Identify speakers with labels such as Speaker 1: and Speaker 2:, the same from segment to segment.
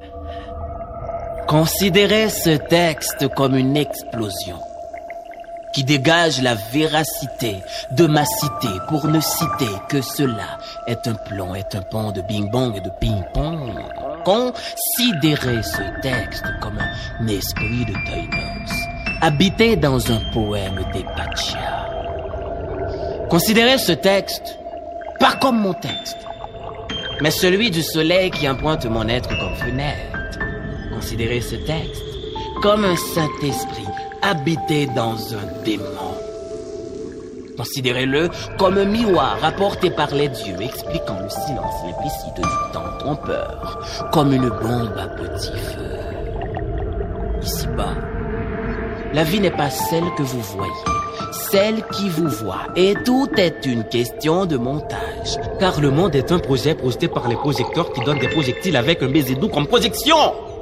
Speaker 1: Considérez ce texte comme une explosion qui dégage la véracité de ma cité pour ne citer que cela est un plan, est un pont de bing-bong et de ping-pong. Considérez ce texte comme un esprit de Thanos, habité dans un poème d'Epatia. Considérez ce texte pas comme mon texte, mais celui du soleil qui emprunte mon être comme fenêtre. Considérez ce texte comme un Saint-Esprit habité dans un démon. Considérez-le comme un miroir apporté par les dieux, expliquant le silence implicite du temps trompeur, comme une bombe à petit feu. Ici-bas, la vie n'est pas celle que vous voyez, celle qui vous voit, et tout est une question de montage.
Speaker 2: Car le monde est un projet projeté par les projecteurs qui donnent des projectiles avec un baiser doux comme projection.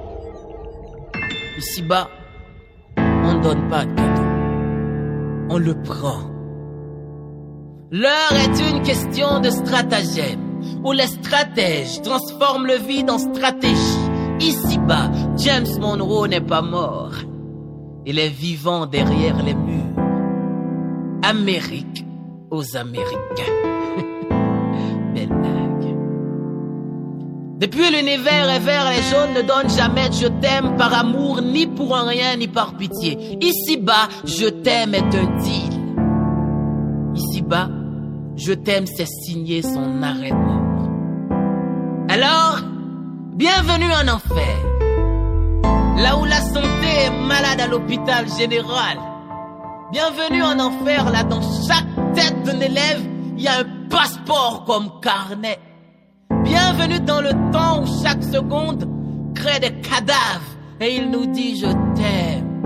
Speaker 1: Ici-bas, on ne donne pas de cadeau, on le prend. L'heure est une question de stratagème, où les stratèges transforment le vide en stratégie. Ici-bas, James Monroe n'est pas mort. Il est vivant derrière les murs. Amérique aux Américains. Belle blague. Depuis l'univers est vert, les jaunes ne donnent jamais de je t'aime par amour, ni pour un rien, ni par pitié. Ici-bas, je t'aime est un deal. Ici-bas, je t'aime, c'est signer son arrêt de mort. Alors, bienvenue en enfer. Là où la santé est malade à l'hôpital général. Bienvenue en enfer, là dans chaque tête d'un élève, il y a un passeport comme carnet. Bienvenue dans le temps où chaque seconde crée des cadavres et il nous dit je t'aime,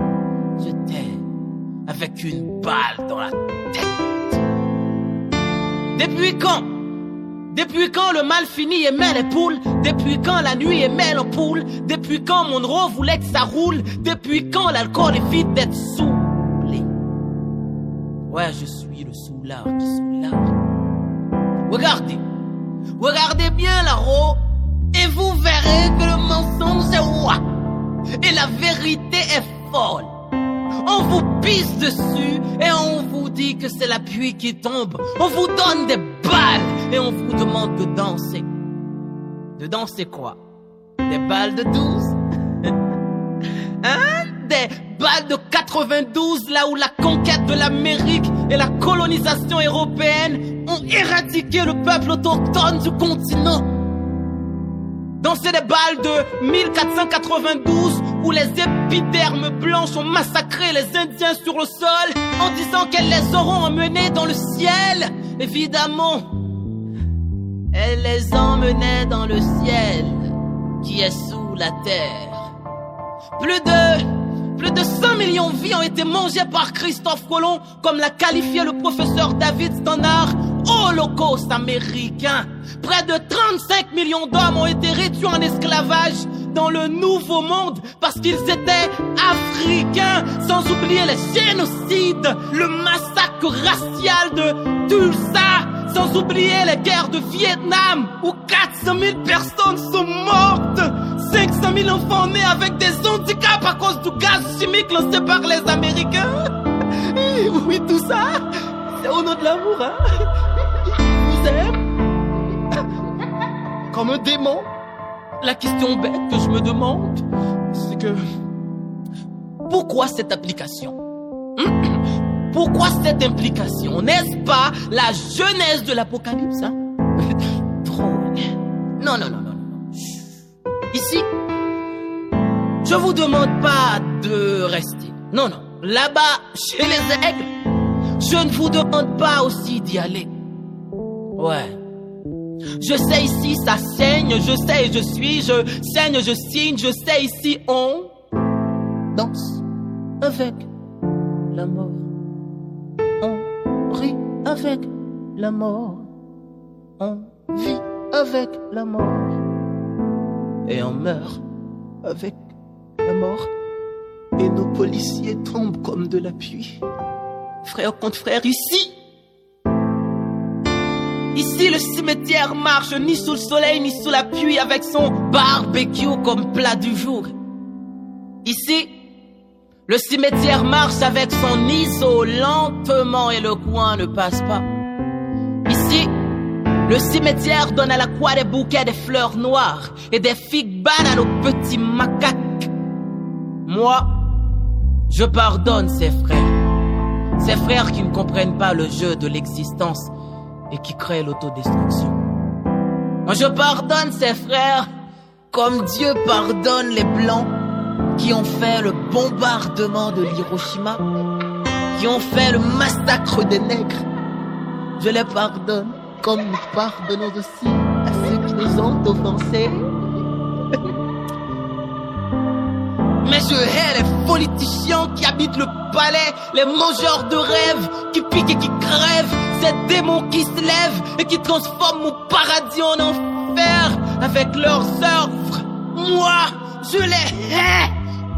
Speaker 1: avec une balle dans la tête. Depuis quand? Depuis quand le mal fini aimait les poules? Depuis quand la nuit aimait l'ampoule? Depuis quand Monroe voulait que ça roule? Depuis quand l'alcool est vite d'être saoulé? Ouais, je suis le soulard qui soulard. Regardez bien là-haut et vous verrez que le mensonge est roi et la vérité est folle. On vous pisse dessus et on vous dit que c'est la pluie qui tombe. On vous donne des balles et on vous demande de danser. De danser quoi? Des balles de 12? Hein? Des balles de 92, là où la conquête de l'Amérique et la colonisation européenne ont éradiqué le peuple autochtone du continent. Danser des balles de 1492 où les épidermes blanches ont massacré les Indiens sur le sol en disant qu'elles les auront emmenés dans le ciel. Évidemment, elles les emmenaient dans le ciel qui est sous la terre. Plus de 100 millions de vies ont été mangées par Christophe Colomb, comme l'a qualifié le professeur David Stannard, holocauste américain. Près de 35 millions d'hommes ont été réduits en esclavage dans le Nouveau Monde parce qu'ils étaient africains, sans oublier les génocides, le massacre racial de Tulsa, sans oublier les guerres de Vietnam où 400 000 personnes sont mortes, 500 000 enfants nés avec des handicaps à cause du gaz chimique lancé par les Américains. Oui, tout ça, c'est au nom de l'amour, hein. Vous aimez comme un démon. La question bête que je me demande, c'est que pourquoi cette application? Pourquoi cette implication? N'est-ce pas la genèse de l'Apocalypse, hein? Drogue. Non. Ici, je vous demande pas de rester. Non. Là-bas, chez les aigles, je ne vous demande pas aussi d'y aller. Ouais. Je sais ici, ça saigne, je sais, je suis, je saigne, je signe, je sais ici, on danse avec la mort. On rit avec la mort. On vit avec la mort. Et on meurt avec la mort. Et nos policiers tombent comme de la pluie. Frère contre frère, ici, Ici, le cimetière marche ni sous le soleil ni sous la pluie avec son barbecue comme plat du jour. Ici, le cimetière marche avec son ISO lentement et le coin ne passe pas. Ici, le cimetière donne à la croix des bouquets de fleurs noires et des figues bananes aux petits macaques. Moi, je pardonne ces frères qui ne comprennent pas le jeu de l'existence et qui créent l'autodestruction. Moi, je pardonne ces frères comme Dieu pardonne les Blancs qui ont fait le bombardement de l'Hiroshima, qui ont fait le massacre des nègres. Je les pardonne comme nous pardonnons aussi à ceux qui nous ont offensés. Mais je hais les politiciens qui habitent le palais, les mangeurs de rêves, qui piquent et qui crèvent, ces démons qui se lèvent et qui transforment mon paradis en enfer avec leurs œuvres. Moi, je les hais.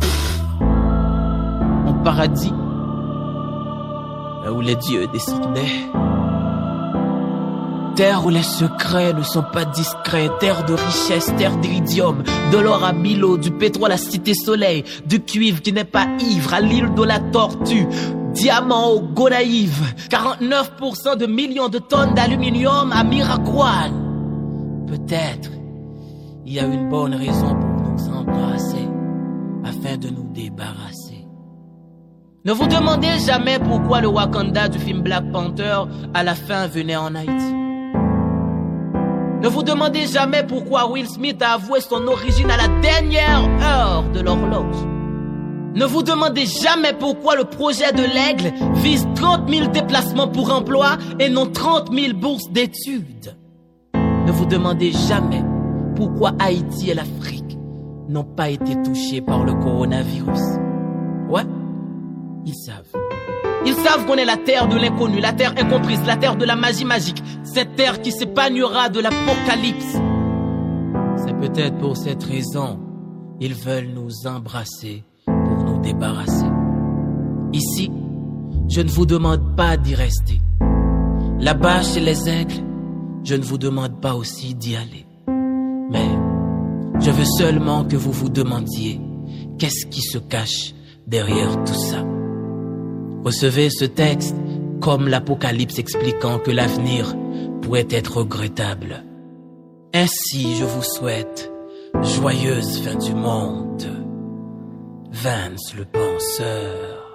Speaker 1: Mon paradis, là où les dieux descendaient. Terre où les secrets ne sont pas discrets, terre de richesse, terre d'iridium, de l'or à Milo, du pétrole à Cité Soleil, du cuivre qui n'est pas ivre à l'île de la Tortue, diamant au Gonaïve, 49% de millions de tonnes d'aluminium à Miracoan. Peut-être il y a une bonne raison pour nous embrasser, afin de nous débarrasser. Ne vous demandez jamais pourquoi le Wakanda du film Black Panther à la fin venait en Haïti. Ne vous demandez jamais pourquoi Will Smith a avoué son origine à la dernière heure de l'horloge. Ne vous demandez jamais pourquoi le projet de l'Aigle vise 30 000 déplacements pour emploi et non 30 000 bourses d'études. Ne vous demandez jamais pourquoi Haïti et l'Afrique n'ont pas été touchés par le coronavirus. Ouais, ils savent. Ils savent qu'on est la terre de l'inconnu, la terre incomprise, la terre de la magie magique, cette terre qui s'épanouira de l'apocalypse. C'est peut-être pour cette raison, ils veulent nous embrasser pour nous débarrasser. Ici, je ne vous demande pas d'y rester. Là-bas, chez les aigles, je ne vous demande pas aussi d'y aller. Mais je veux seulement que vous vous demandiez qu'est-ce qui se cache derrière tout ça. Recevez ce texte comme l'Apocalypse expliquant que l'avenir pourrait être regrettable. Ainsi, je vous souhaite joyeuse fin du monde. Vance le penseur.